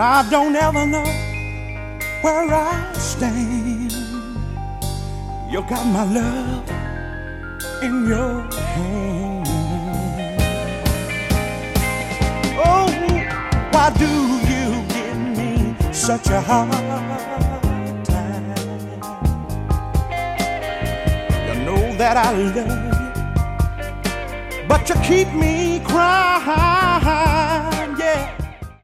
I don't ever know where I stand. You got my love in your hand. Oh, why do you give me such a hard time? You know that I love you, but you keep me crying.